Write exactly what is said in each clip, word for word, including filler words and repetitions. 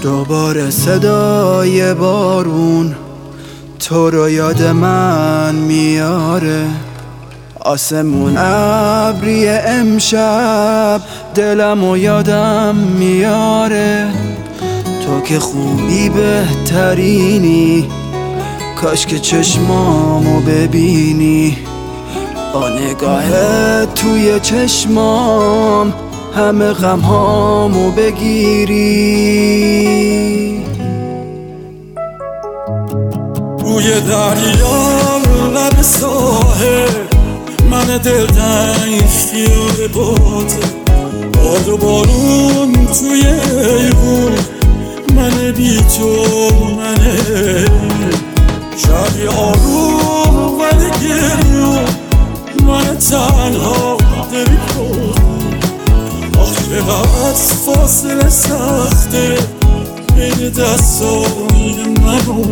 دوباره صدای بارون تو رو یاد من میاره، آسمون ابری امشب دلمو یادم میاره. تو که خوبی بهترینی، کاش که چشمامو ببینی، با نگاهت توی چشمام همه غمهامو بگیری. بوی دریا لب ساحل، من دلتنگ خیال باته، باد و بارون توی ایوون، من بی تو منه، شبی آروم ولی گریون، من تنها دلی کن. آخ چقدر فاصله سخته بین دستای من و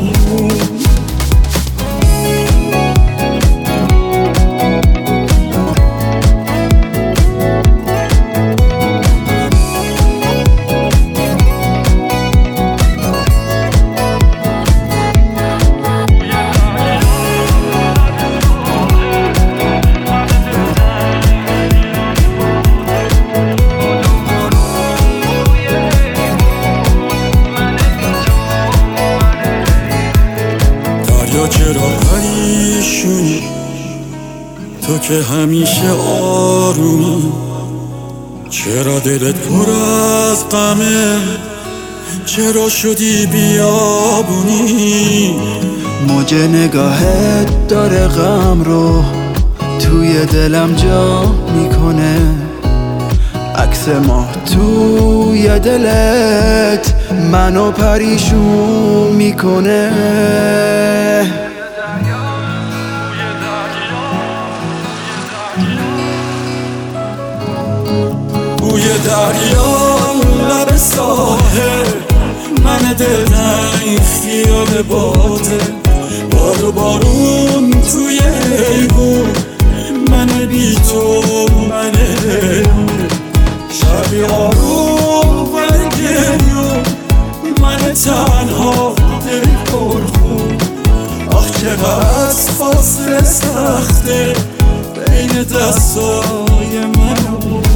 چرا پریشونی تو که همیشه آرومی، چرا دلت پر از غمه، چرا شدی بیابونی؟ موج نگاهت داره غم رو توی دلم جا میکنه، عکس ما توی دلت منو پریشون میکنه. بوی دریا لب ساحل، من دلتنگ خیال باته، باد و بارون توی ایوون، من بی تو منه، شبی آروم ولی گریون، من تنها دلی پرخون. آخ چقدر فاصله سخته بین دستای من و